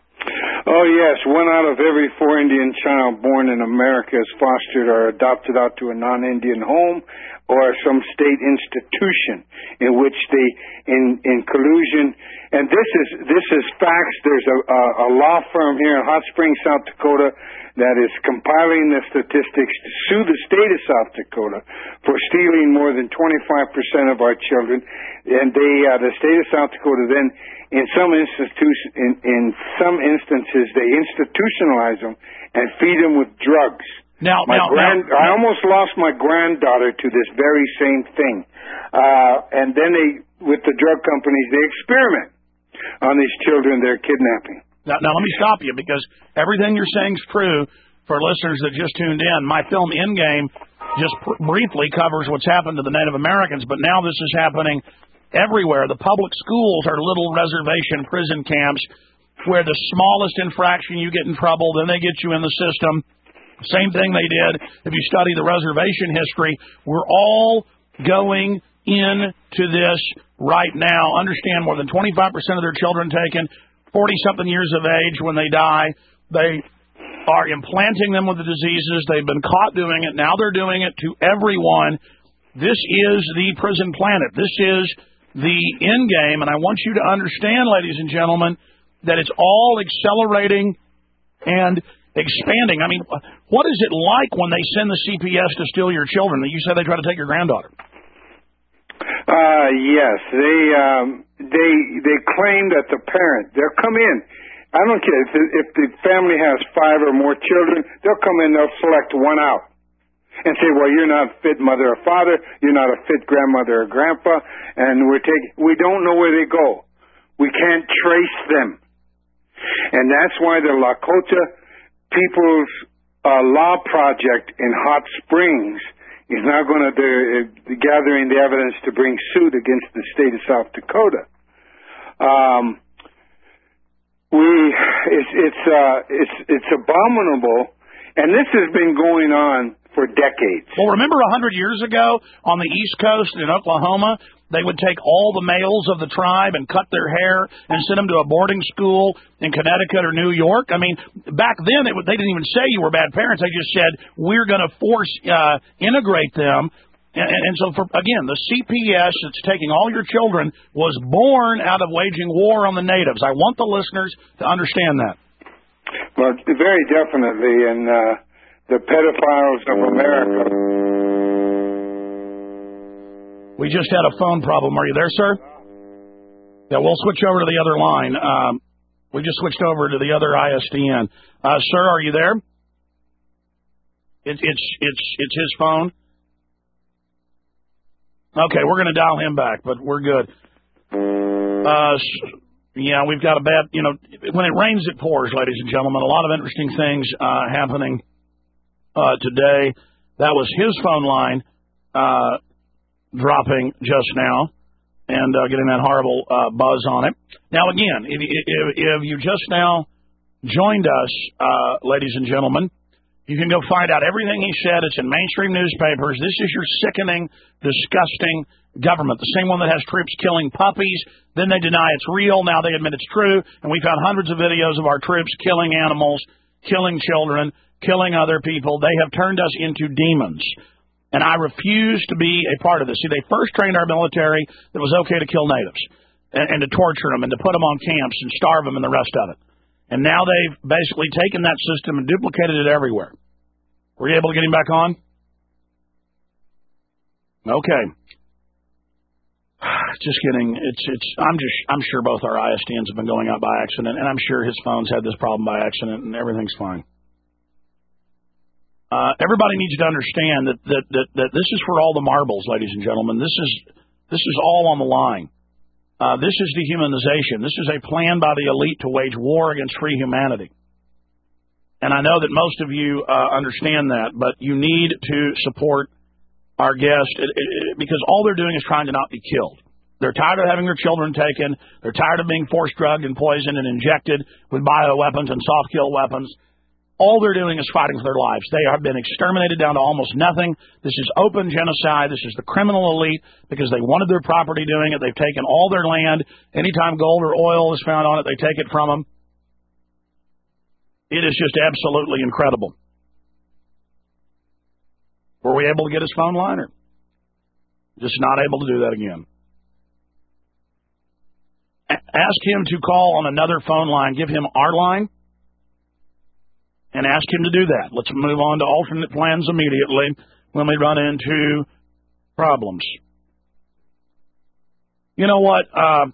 Oh, yes. One out of every four Indian child born in America is fostered or adopted out to a non-Indian home or some state institution in which they, in, in collusion, and this is this is facts. There's a, a, a law firm here in Hot Springs, South Dakota, that is compiling the statistics to sue the state of South Dakota for stealing more than twenty-five percent of our children, and they, uh, the state of South Dakota then, in some institution, in, in some instances, they institutionalize them and feed them with drugs. Now, my now, grand, now, I almost lost my granddaughter to this very same thing. Uh, and then they, with the drug companies, they experiment on these children they're kidnapping. Now, now, let me stop you, because everything you're saying is true for listeners that just tuned in. My film Endgame just pr- briefly covers what's happened to the Native Americans, but now this is happening everywhere. The public schools are little reservation prison camps where the smallest infraction you get in trouble, then they get you in the system. Same thing they did if you study the reservation history. We're all going into this right now. Understand, more than twenty-five percent of their children taken, forty-something years of age when they die. They are implanting them with the diseases. They've been caught doing it. Now they're doing it to everyone. This is the prison planet. This is the end game. And I want you to understand, ladies and gentlemen, that it's all accelerating and expanding. I mean, what is it like when they send the C P S to steal your children? You said they try to take your granddaughter. Uh, yes, they um, they they claim that the parent, they'll come in. I don't care if the, if the family has five or more children, they'll come in, they'll select one out and say, well, you're not a fit mother or father, you're not a fit grandmother or grandpa, and we're taking. We don't know where they go. We can't trace them, and that's why the Lakota People's uh, Law Project in Hot Springs is now going to be gathering the evidence to bring suit against the state of South Dakota. Um, we, it's it's uh, it's it's abominable, and this has been going on for decades. Well, remember a hundred years ago on the East Coast in Oklahoma, they would take all the males of the tribe and cut their hair and send them to a boarding school in Connecticut or New York. I mean, back then it, they didn't even say you were bad parents. They just said, we're going to force uh, integrate them. And, and so, for again, the C P S that's taking all your children was born out of waging war on the natives. I want the listeners to understand that. Well, very definitely. And uh, the pedophiles of America... We just had a phone problem. Are you there, sir? Yeah, we'll switch over to the other line. Um, we just switched over to the other I S D N. Uh, sir, are you there? It, it's it's it's his phone. Okay, we're going to dial him back, but we're good. Uh, yeah, we've got a bad, you know, when it rains, it pours, ladies and gentlemen. A lot of interesting things uh, happening uh, today. That was his phone line. Uh, dropping just now and uh, getting that horrible uh, buzz on it. Now, again, if, if, if you just now joined us, uh, ladies and gentlemen, you can go find out everything he said. It's in mainstream newspapers. This is your sickening, disgusting government, the same one that has troops killing puppies. Then they deny it's real. Now they admit it's true. And we found hundreds of videos of our troops killing animals, killing children, killing other people. They have turned us into demons. And I refuse to be a part of this. See, they first trained our military that it was okay to kill natives and, and to torture them and to put them on camps and starve them and the rest of it. And now they've basically taken that system and duplicated it everywhere. Were you able to get him back on? Okay. Just kidding. It's it's. I'm just. I'm sure both our I S D Ns have been going out by accident, and I'm sure his phone's had this problem by accident, and everything's fine. Uh, everybody needs to understand that, that, that, that this is for all the marbles, ladies and gentlemen. This is this is all on the line. Uh, this is dehumanization. This is a plan by the elite to wage war against free humanity. And I know that most of you uh, understand that, but you need to support our guest it, it, it, because all they're doing is trying to not be killed. They're tired of having their children taken. They're tired of being force drugged and poisoned and injected with bioweapons and soft kill weapons. All they're doing is fighting for their lives. They have been exterminated down to almost nothing. This is open genocide. This is the criminal elite because they wanted their property doing it. They've taken all their land. Anytime gold or oil is found on it, they take it from them. It is just absolutely incredible. Were we able to get his phone line? Or just not able to do that again. A- ask him to call on another phone line. Give him our line. And ask him to do that. Let's move on to alternate plans immediately when we run into problems. You know what? Uh,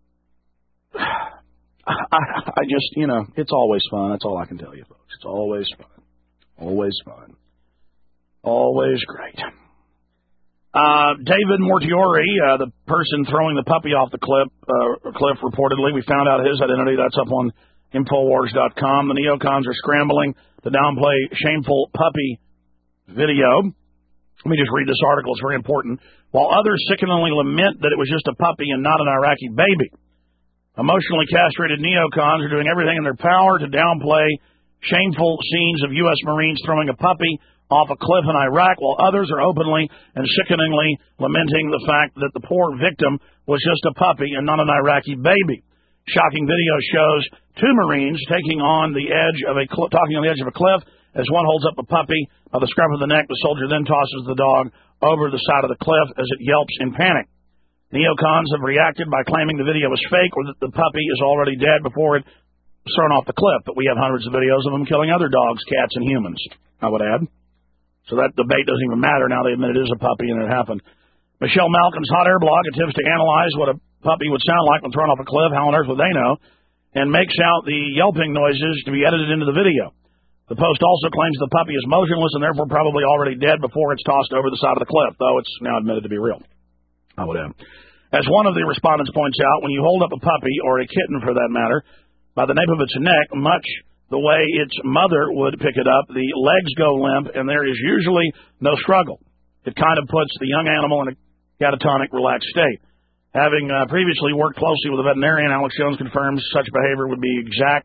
I, I just, you know, it's always fun. That's all I can tell you, folks. It's always fun. Always fun. Always great. Uh, David Mortiori, uh, the person throwing the puppy off the cliff, uh, cliff reportedly, we found out his identity. That's up on Infowars dot com. The neocons are scrambling to downplay shameful puppy video. Let me just read this article. It's very important. While others sickeningly lament that it was just a puppy and not an Iraqi baby, emotionally castrated neocons are doing everything in their power to downplay shameful scenes of U S Marines throwing a puppy off a cliff in Iraq, while others are openly and sickeningly lamenting the fact that the poor victim was just a puppy and not an Iraqi baby. Shocking video shows two Marines taking on the edge of a cl- talking on the edge of a cliff as one holds up a puppy by the scruff of the neck. The soldier then tosses the dog over the side of the cliff as it yelps in panic. Neocons have reacted by claiming the video is fake or that the puppy is already dead before it was thrown off the cliff. But we have hundreds of videos of them killing other dogs, cats, and humans, I would add. So that debate doesn't even matter now. They admit it is a puppy and it happened. Michelle Malcolm's Hot Air blog attempts to analyze what a puppy would sound like when thrown off a cliff. How on earth would they know? And makes out the yelping noises to be edited into the video. The Post also claims the puppy is motionless and therefore probably already dead before it's tossed over the side of the cliff, though it's now admitted to be real. I would add. As one of the respondents points out, when you hold up a puppy, or a kitten for that matter, by the nape of its neck, much the way its mother would pick it up, the legs go limp and there is usually no struggle. It kind of puts the young animal in a catatonic, relaxed state. Having uh, previously worked closely with a veterinarian, Alex Jones confirms such behavior would be exact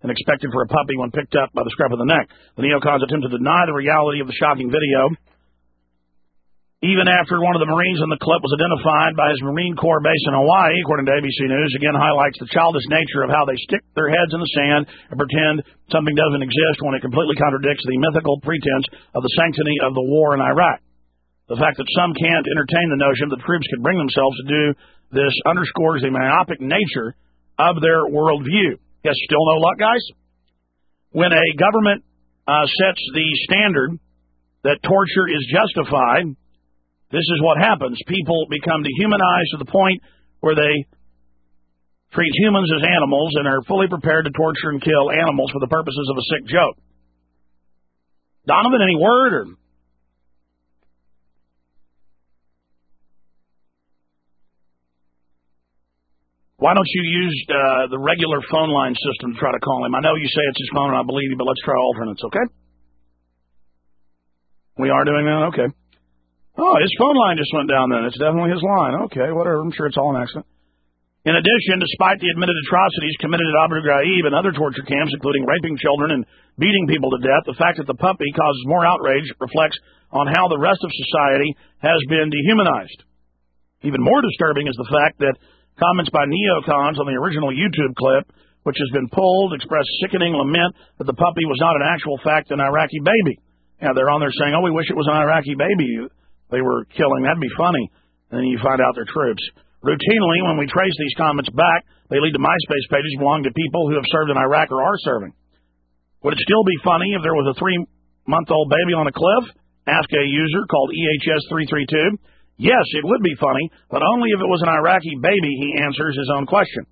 and expected for a puppy when picked up by the scruff of the neck. The neocons attempt to deny the reality of the shocking video, even after one of the Marines in the clip was identified by his Marine Corps base in Hawaii, according to A B C News. Again, highlights the childish nature of how they stick their heads in the sand and pretend something doesn't exist when it completely contradicts the mythical pretense of the sanctity of the war in Iraq. The fact that some can't entertain the notion that troops could bring themselves to do this underscores the myopic nature of their worldview. Guess still no luck, guys? When a government uh, sets the standard that torture is justified, this is what happens. People become dehumanized to the point where they treat humans as animals and are fully prepared to torture and kill animals for the purposes of a sick joke. Donovan, any word? Or why don't you use uh, the regular phone line system to try to call him? I know you say it's his phone, and I believe you, but let's try alternates, okay? We are doing that? Okay. Oh, his phone line just went down then. It's definitely his line. Okay, whatever. I'm sure it's all an accident. In addition, despite the admitted atrocities committed at Abu Ghraib and other torture camps, including raping children and beating people to death, the fact that the puppy causes more outrage reflects on how the rest of society has been dehumanized. Even more disturbing is the fact that comments by neocons on the original YouTube clip, which has been pulled, express sickening lament that the puppy was not an actual fact an Iraqi baby. Yeah, they're on there saying, oh, we wish it was an Iraqi baby they were killing. That'd be funny. And then you find out they're troops. Routinely, when we trace these comments back, they lead to MySpace pages belonging to people who have served in Iraq or are serving. Would it still be funny if there was a three-month-old baby on a cliff? Ask a user called E H S three three two. Yes, it would be funny, but only if it was an Iraqi baby, he answers his own question.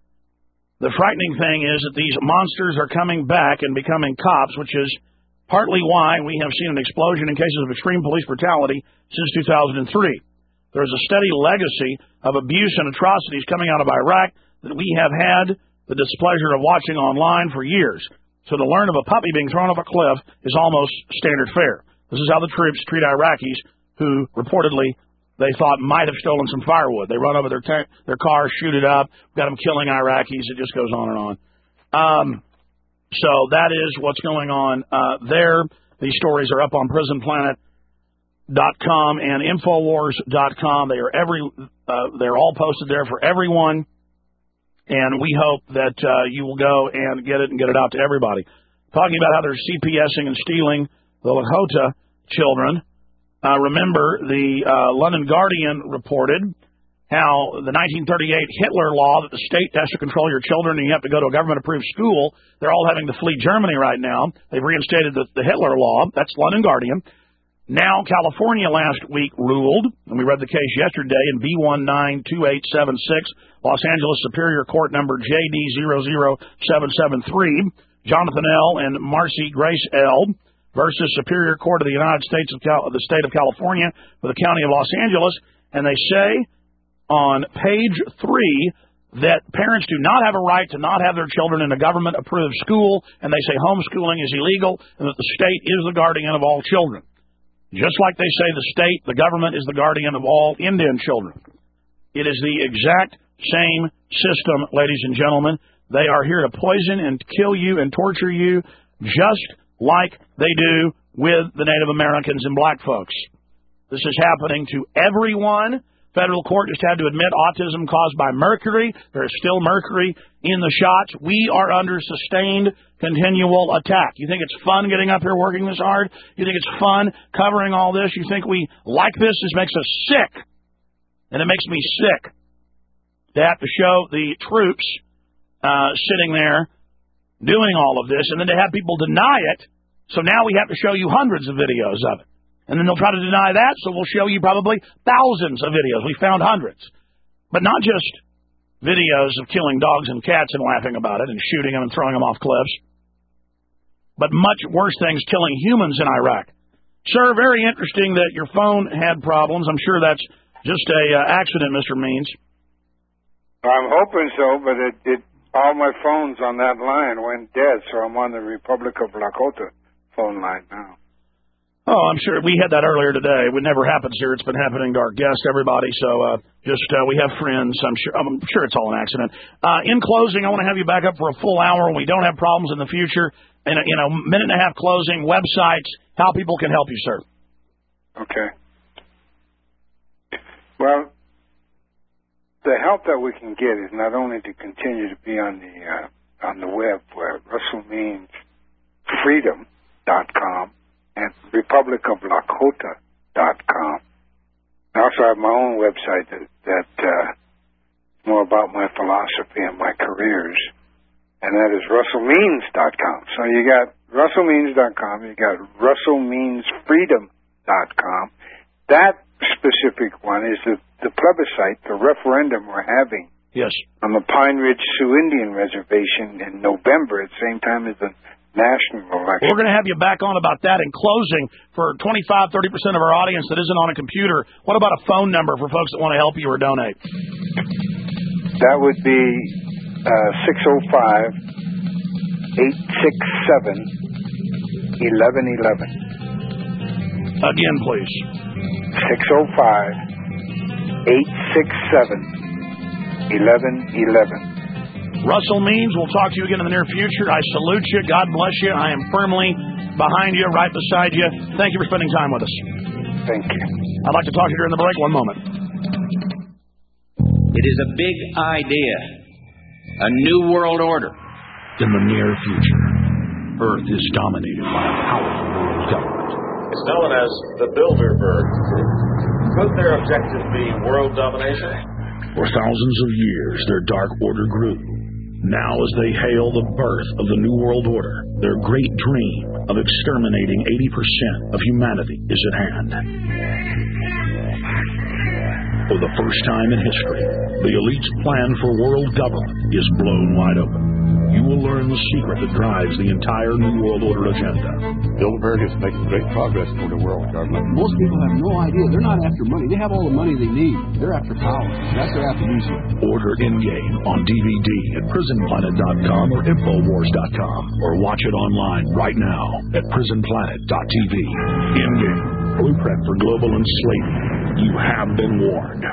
The frightening thing is that these monsters are coming back and becoming cops, which is partly why we have seen an explosion in cases of extreme police brutality since two thousand three. There is a steady legacy of abuse and atrocities coming out of Iraq that we have had the displeasure of watching online for years. So to learn of a puppy being thrown off a cliff is almost standard fare. This is how the troops treat Iraqis who reportedly they thought might have stolen some firewood. They run over their ta- their car, shoot it up, got them killing Iraqis. It just goes on and on. Um, so that is what's going on uh, there. These stories are up on prison planet dot com and infowars dot com. They are every uh, they're all posted there for everyone, and we hope that uh, you will go and get it and get it out to everybody. Talking about how they're CPSing and stealing the Lakota children. Uh, remember, the uh, London Guardian reported how the nineteen thirty-eight Hitler law that the state has to control your children and you have to go to a government-approved school, they're all having to flee Germany right now. They've reinstated the, the Hitler law. That's London Guardian. Now, California last week ruled, and we read the case yesterday in B one nine two eight seven six, Los Angeles Superior Court number J D zero zero seven seven three, Jonathan L. and Marcy Grace L. versus Superior Court of the United States of Cal- the State of California for the County of Los Angeles, and they say on page three that parents do not have a right to not have their children in a government-approved school, and they say homeschooling is illegal, and that the state is the guardian of all children. Just like they say the state, the government, is the guardian of all Indian children. It is the exact same system, ladies and gentlemen. They are here to poison and kill you and torture you just like they do with the Native Americans and black folks. This is happening to everyone. Federal court just had to admit autism caused by mercury. There is still mercury in the shots. We are under sustained continual attack. You think it's fun getting up here working this hard? You think it's fun covering all this? You think we like this? This makes us sick. And it makes me sick to have to show the troops uh, sitting there doing all of this, and then to have people deny it. So now we have to show you hundreds of videos of it. And then they'll try to deny that, so we'll show you probably thousands of videos. We found hundreds. But not just videos of killing dogs and cats and laughing about it and shooting them and throwing them off cliffs, but much worse things, killing humans in Iraq. Sir, very interesting that your phone had problems. I'm sure that's just a uh, accident, Mister Means. I'm hoping so, but it, it all my phones on that line went dead, so I'm on the Republic of Lakota phone line now. Oh, I'm sure. We had that earlier today. It never happens here. It's been happening to our guests, everybody. So uh, just uh, we have friends. I'm sure I'm sure it's all an accident. Uh, in closing, I want to have you back up for a full hour when we don't have problems in the future. And, you know, minute and a half closing, websites, how people can help you, sir. Okay. Well, the help that we can get is not only to continue to be on the uh, on the web where Russell Means Freedom dot com and Republic of Lakota dot com. I also have my own website that, that uh, is more about my philosophy and my careers, and that is Russell Means dot com. So you got Russell Means dot com, you got Russell Means Freedom dot com. That specific one is the, the plebiscite, the referendum we're having yes. on the Pine Ridge Sioux Indian Reservation in November at the same time as the national election. We're going to have you back on about that. In closing, for twenty-five, thirty percent of our audience that isn't on a computer, what about a phone number for folks that want to help you or donate? That would be uh, six oh five, eight six seven, eleven eleven. Again, please. six oh five, eight six seven, eleven eleven. Russell Means, we'll talk to you again in the near future. I salute you. God bless you. I am firmly behind you, right beside you. Thank you for spending time with us. Thank you. I'd like to talk to you during the break. One moment. It is a big idea. A new world order. In the near future, Earth is dominated by a powerful world government. It's known as the Bilderberg Group. Could their objective be world domination? For thousands of years, their dark order grew. Now, as they hail the birth of the New World Order, their great dream of exterminating eighty percent of humanity is at hand. For the first time in history, the elite's plan for world government is blown wide open. You will learn the secret that drives the entire New World Order agenda. Bilderberg is making great progress toward a world government. Most people have no idea. They're not after money. They have all the money they need. They're after power. That's their aphrodisiac. Order In-Game on D V D at prison planet dot com or infowars dot com, or watch it online right now at prison planet dot t v. In-Game, blueprint for global enslavement. You have been warned.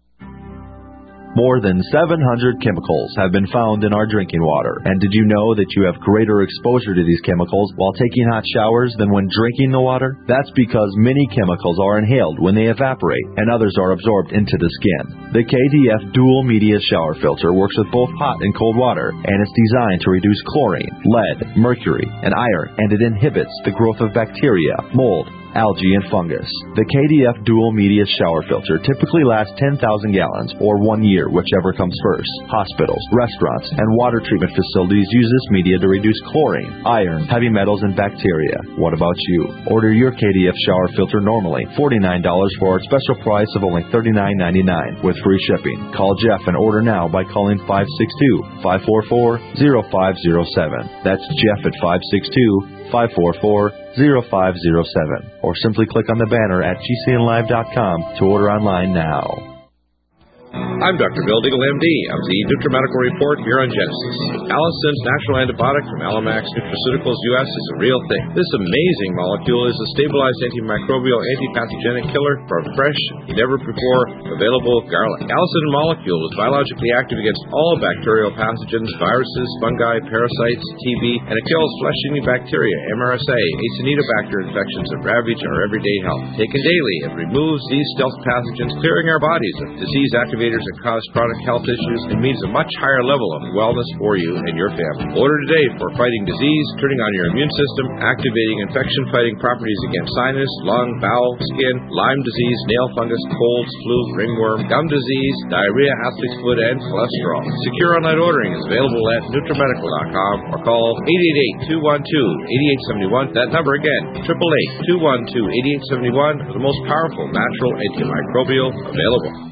More than seven hundred chemicals have been found in our drinking water. And did you know that you have greater exposure to these chemicals while taking hot showers than when drinking the water? That's because many chemicals are inhaled when they evaporate, and others are absorbed into the skin. The K D F Dual Media Shower Filter works with both hot and cold water, and it's designed to reduce chlorine, lead, mercury, and iron, and it inhibits the growth of bacteria, mold, algae, and fungus. The K D F Dual Media Shower Filter typically lasts ten thousand gallons, or one year, whichever comes first. Hospitals, restaurants, and water treatment facilities use this media to reduce chlorine, iron, heavy metals, and bacteria. What about you? Order your K D F shower filter normally forty-nine dollars for our special price of only thirty-nine ninety-nine with free shipping. Call Jeff and order now by calling five six two, five four four, zero five zero seven. That's Jeff at five six two, five four four, zero five zero seven. Or simply click on the banner at G C N live dot com to order online now. I'm Doctor Bill Deagle, M D, of the NutriMedical Report here on Genesis. Allison's natural antibiotic from Alamax Nutraceuticals U S is a real thing. This amazing molecule is a stabilized antimicrobial, antipathogenic killer from fresh, never-before available garlic. Allison molecule is biologically active against all bacterial pathogens, viruses, fungi, parasites, T B, and it kills flesh-eating bacteria, M R S A, Acinetobacter infections that ravage our everyday health. Taken daily, it removes these stealth pathogens, clearing our bodies of disease activators that cause chronic health issues, and means a much higher level of wellness for you and your family. Order today for fighting disease, turning on your immune system, activating infection-fighting properties against sinus, lung, bowel, skin, Lyme disease, nail fungus, colds, flu, ringworm, gum disease, diarrhea, athlete's foot, and cholesterol. Secure online ordering is available at NutriMedical dot com or call eight eight eight, two one two, eight eight seven one. That number again, eight eight eight, two one two, eight eight seven one, the most powerful natural antimicrobial available.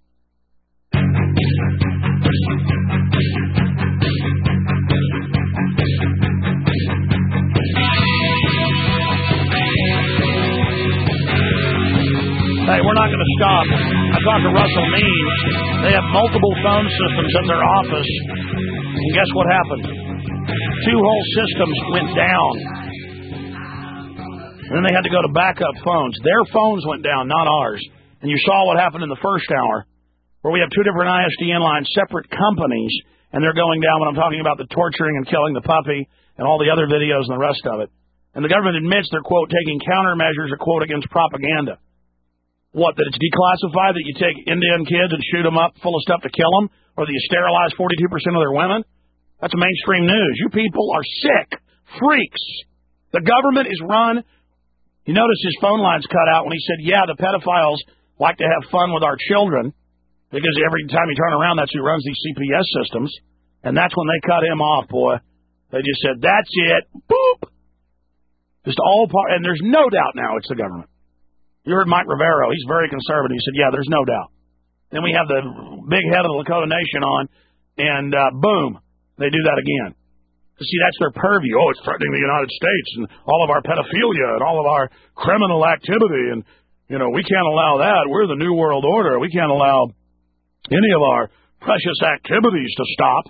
Hey, we're not going to stop. I talked to Russell Means. They have multiple phone systems at their office. And guess what happened? Two whole systems went down. And then they had to go to backup phones. Their phones went down, not ours. And you saw what happened in the first hour, where we have two different I S D N lines, separate companies, and they're going down when I'm talking about the torturing and killing the puppy and all the other videos and the rest of it. And the government admits they're, quote, taking countermeasures, a quote, against propaganda. What, that it's declassified, that you take Indian kids and shoot them up full of stuff to kill them, or that you sterilize forty-two percent of their women? That's mainstream news. You people are sick freaks. The government is run. You notice his phone lines cut out when he said, yeah, the pedophiles like to have fun with our children, because every time you turn around, that's who runs these C P S systems. And that's when they cut him off, boy. They just said, that's it. Boop. Just all part, and there's no doubt now it's the government. You heard Mike Rivero. He's very conservative. He said, yeah, there's no doubt. Then we have the big head of the Lakota Nation on, and uh, boom, they do that again. See, that's their purview. Oh, it's threatening the United States and all of our pedophilia and all of our criminal activity. And, you know, we can't allow that. We're the New World Order. We can't allow any of our precious activities to stop.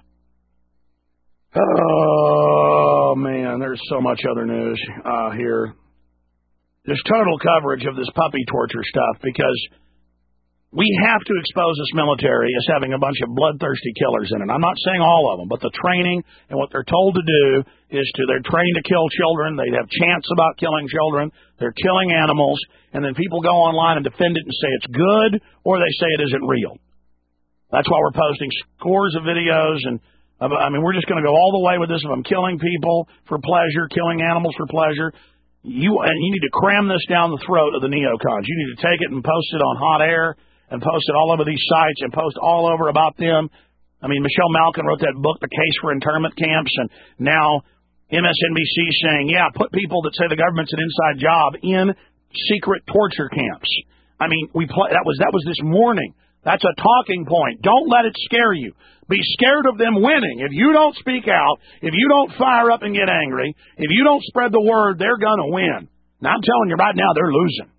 Oh, man, there's so much other news uh, here. There's total coverage of this puppy torture stuff because we have to expose this military as having a bunch of bloodthirsty killers in it. I'm not saying all of them, but the training and what they're told to do is to, they're trained to kill children. They have chants about killing children. They're killing animals. And then people go online and defend it and say it's good, or they say it isn't real. That's why we're posting scores of videos. And I mean, we're just going to go all the way with this. If I'm killing people for pleasure, killing animals for pleasure, you, and you need to cram this down the throat of the neocons. You need to take it and post it on Hot Air, and post it all over these sites, and post all over about them. I mean, Michelle Malkin wrote that book, The Case for Internment Camps, and now M S N B C saying, yeah, put people that say the government's an inside job in secret torture camps. I mean, we play, that was that was this morning. That's a talking point. Don't let it scare you. Be scared of them winning. If you don't speak out, if you don't fire up and get angry, if you don't spread the word, they're going to win. Now, I'm telling you right now, they're losing.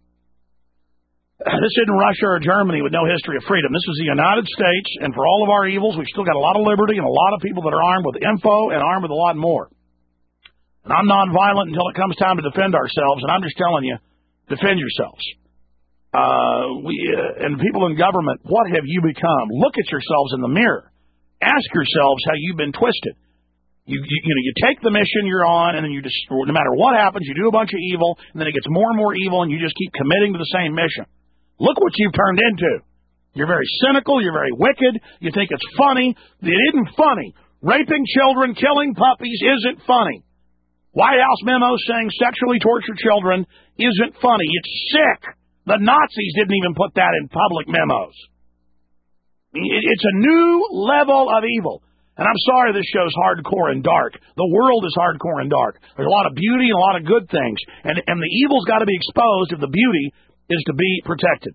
This isn't Russia or Germany with no history of freedom. This is the United States, and for all of our evils, we've still got a lot of liberty and a lot of people that are armed with info and armed with a lot more. And I'm nonviolent until it comes time to defend ourselves, and I'm just telling you, defend yourselves. Uh, we uh, and people in government, what have you become? Look at yourselves in the mirror. Ask yourselves how you've been twisted. You, you, you know, you take the mission you're on, and then you just, no matter what happens, you do a bunch of evil, and then it gets more and more evil, and you just keep committing to the same mission. Look what you've turned into. You're very cynical. You're very wicked. You think it's funny. It isn't funny. Raping children, killing puppies isn't funny. White House memos saying sexually tortured children isn't funny. It's sick. The Nazis didn't even put that in public memos. It's a new level of evil. And I'm sorry this show's hardcore and dark. The world is hardcore and dark. There's a lot of beauty and a lot of good things. And, and the evil's got to be exposed if the beauty is to be protected.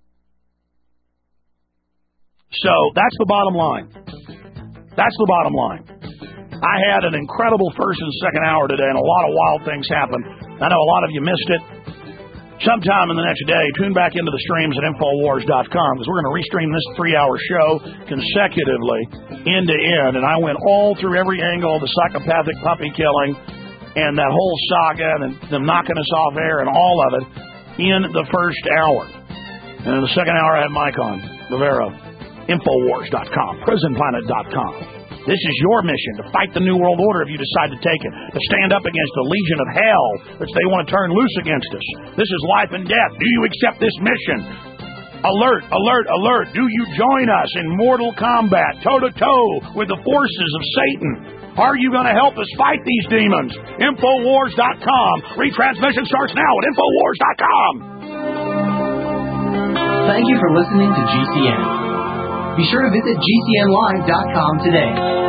So that's the bottom line. That's the bottom line. I had an incredible first and second hour today, and a lot of wild things happened. I know a lot of you missed it. Sometime in the next day, tune back into the streams at Infowars dot com, because we're going to restream this three-hour show consecutively, end to end. And I went all through every angle of the psychopathic puppy killing and that whole saga and them knocking us off air and all of it in the first hour. And in the second hour, I had Mike on, Rivero, Infowars dot com, Prison Planet dot com. This is your mission, to fight the New World Order if you decide to take it, to stand up against the legion of hell which they want to turn loose against us. This is life and death. Do you accept this mission? Alert, alert, alert. Do you join us in mortal combat, toe-to-toe with the forces of Satan? Are you going to help us fight these demons? Infowars dot com. Retransmission starts now at Infowars dot com. Thank you for listening to G C N. Be sure to visit G C N live dot com today.